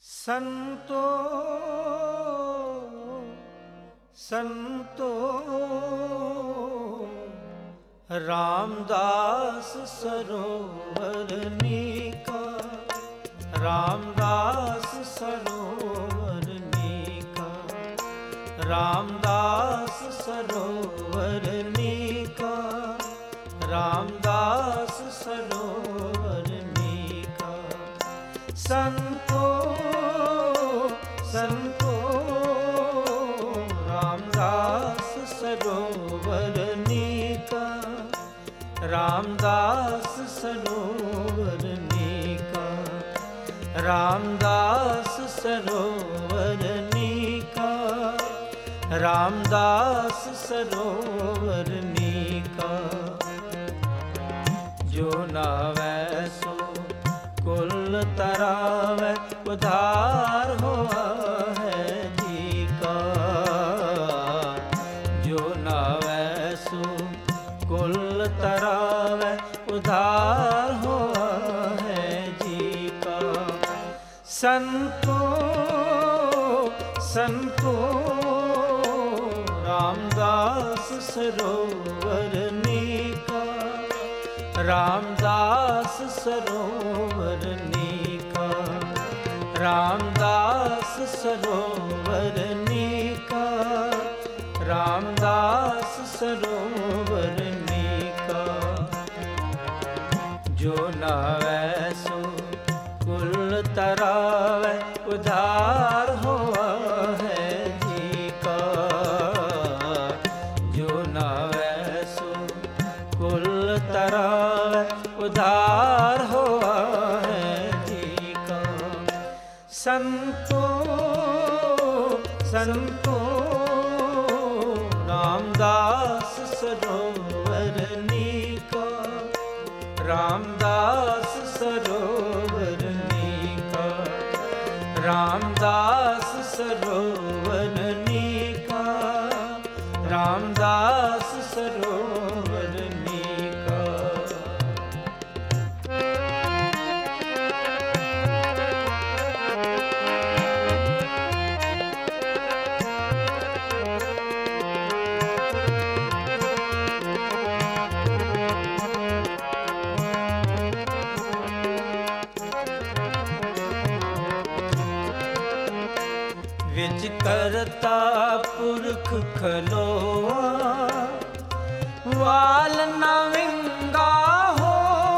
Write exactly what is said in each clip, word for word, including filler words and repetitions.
संतो संतो रामदास सरोवर नीका, रामदास सरोवर नीका, रामदास सरोवर नीका, रामदास सरोवर नीका। संतो संतो रामदास सरोवर नीका, रामदास सरोवर नीका, रामदास सरोवर नीका, रामदास सरोवर नीका। जो नावै सो कुल तरावै, उधार होआ है जी का। जो नावै सो कुल तरावै, उधार होआ है जी का। संतो संतो रामदास सरोवर नीका, रामदास सरोवर नीका, रामदास सरोवर नीका, रामदास सरोवर नीका। जो नावै सो कुल तरावै, उधार होआ है जी का। जो नावै सो कुल तरावै, उधार होआ है जी का। संतो संतो रामदास सरोवर नीका, रामदास सरोवर नीका, रामदास सरोवर नीका, रामदास सरोवर नीका। विच करता पुरख खलोआ, वाल न विंगा हो।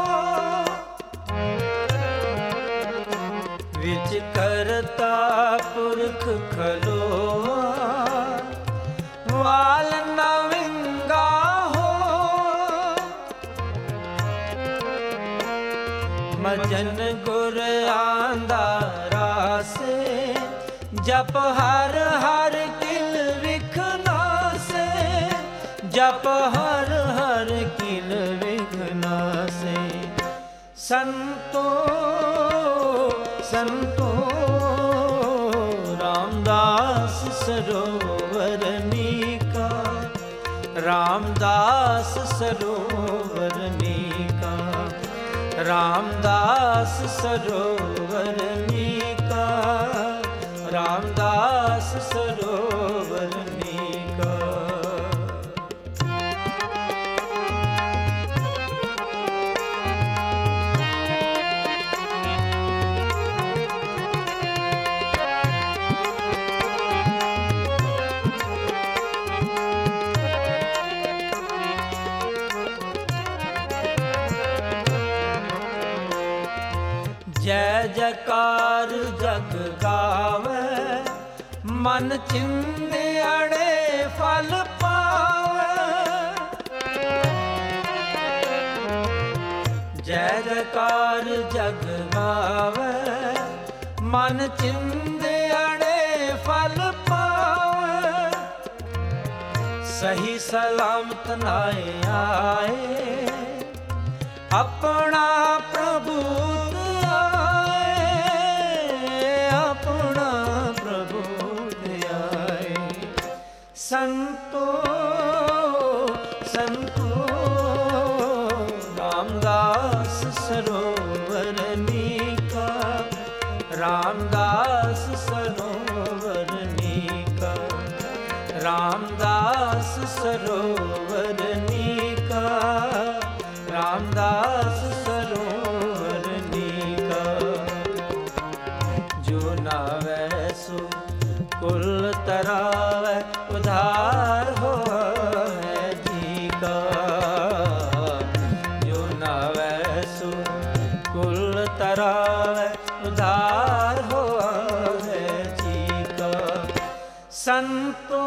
विच करता पुरख खलोआ, वाल न विंगा हो। मजन गुर आंदा रासे, जप हर हर किल विखना से, जप हर हर किल विखना से। संतो संतो रामदास सरोवर नीका, रामदास सरोवर नीका, रामदास सरोवर नीका, रामदास सरोवर नीका। जय जयकार जग गावै, मन चिंदियाड़े फल पावै। जय जयकार जग गावै, मन चिंदियाड़े फल पावै। सही सलामत नाए आए, अपना प्रभु संतो संतो रामदास सरोवर नीका, रामदास रामदास सरोवर नीका, रामदास सरोवर नीका, रामदास सरोवर नीका। जो नावै सो कुल तरावै, उधार हो है जी का। जो नावै सो कुल तरावै, उधार हो है जी का। संतो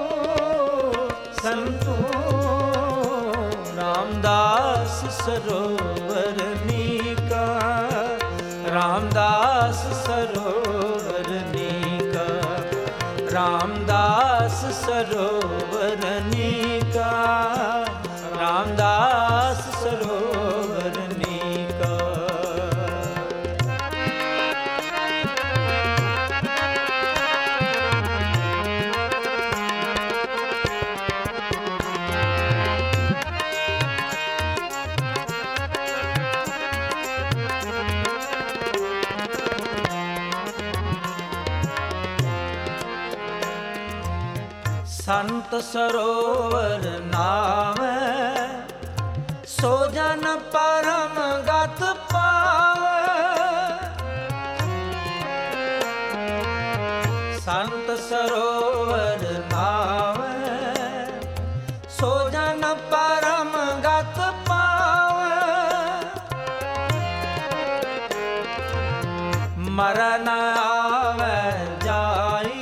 संतो रामदास सरोवर नीका, रामदास सरोवर नीका, रामदास सरोवर नीका, रामदास सरोवर नीका। संत सरोवर नावै, सो जन परम गत पावै। संत सरोवर नावै, सो जन परम गत पावै। मरन आवै जाई,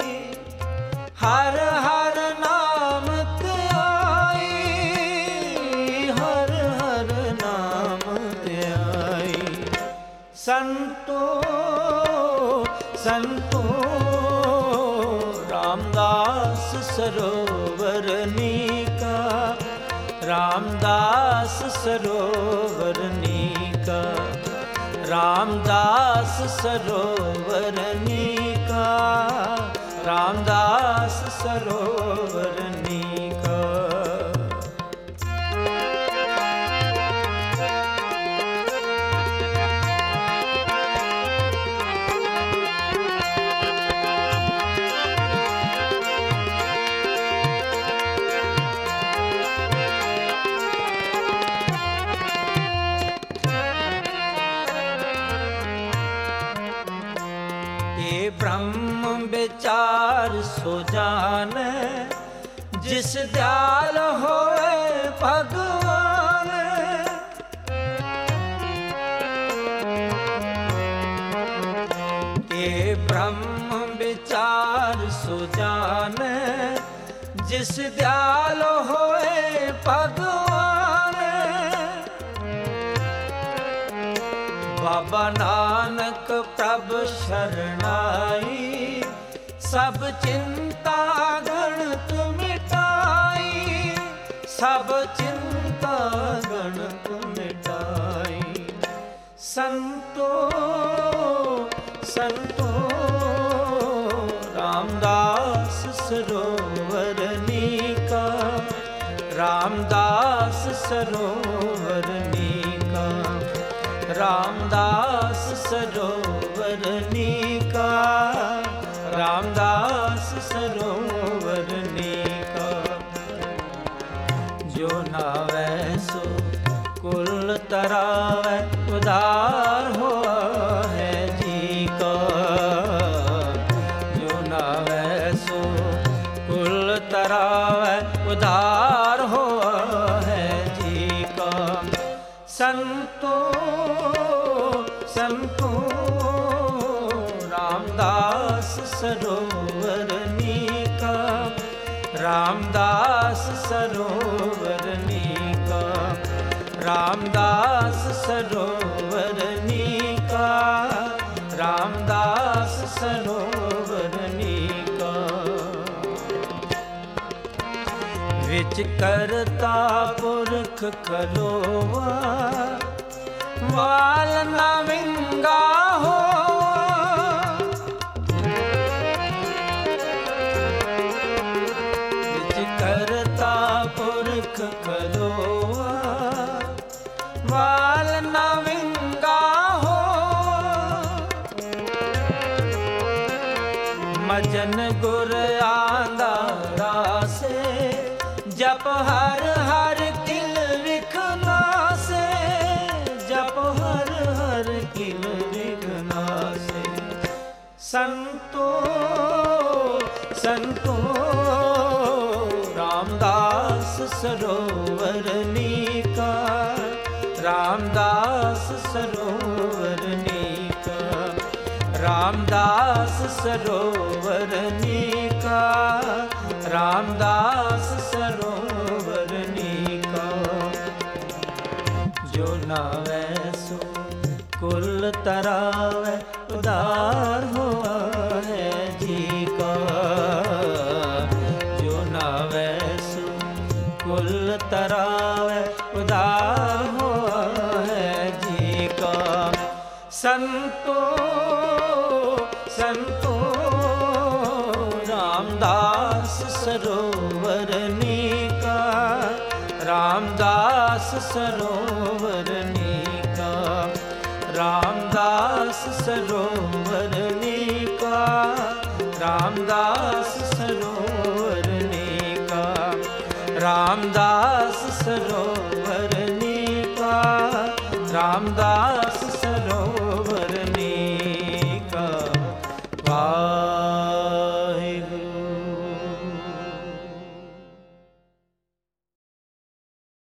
हर हर नाम त्याई, हर हर नाम त्याई। संतो संतो रामदास सरोवर नीका, रामदास सरोवर नीका, रामदास सरोवर नीका, रामदास सरोवर नीका। ये ब्रह्म विचार सो जाने, जिस दयाल होए भगवान। ये ब्रह्म विचार सो जाने, जिस दयाल होए भगवान। बाबा नानक प्रभ शरणाई, सब चिंता गणत मिटाई, सब चिंता गणत मिटाई। संतो संतो रामदास सरोवर नीका, रामदास सरोवर नीका, रामदास सरोवर नीका, रामदास सरोवर नीका। जो नावै सो कुल तरावै, उधार हो है जी का। जो नावै सो कुल तरावै, उधार हो है जी का। संतो संतो रामदास सरोवर नीका, रामदास सरोवर नीका, रामदास सरोवर नीका, रामदास सरोवर नीका। विच करता पुरख खलोवा, वाल न विंगा हो। विच करता पुरख खलोवा, वाल न विंगा हो। मजन गुर आंदा रासे, जप हर हर किल विखना से, जप हर हर किल विखना से। संतो संतो रामदास सरोवर नीका, रामदास सरोवर नीका, रामदास सरोवर नीका, रामदास सरोवर नीका। जो नावै सो कुल तरावै, उदार हुआ है जी का। जो नावै सो कुल तरावै, उदार हुआ है जी का। संतो संतो रामदास सरोवर नीका, रामदास सरोवर नीका, रामदास सरोवर नीका, रामदास सरोवर नीका, रामदास सरोवर नीका, रामदास